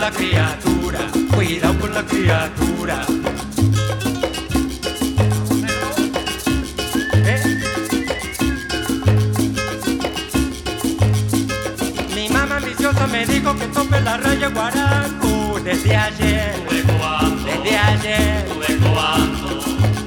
la criatura, cuidado con la criatura. Mi mamá ambiciosa me dijo que tope la raya guarango desde ayer, ¿Desde cuándo? desde ayer. ¿Desde cuándo?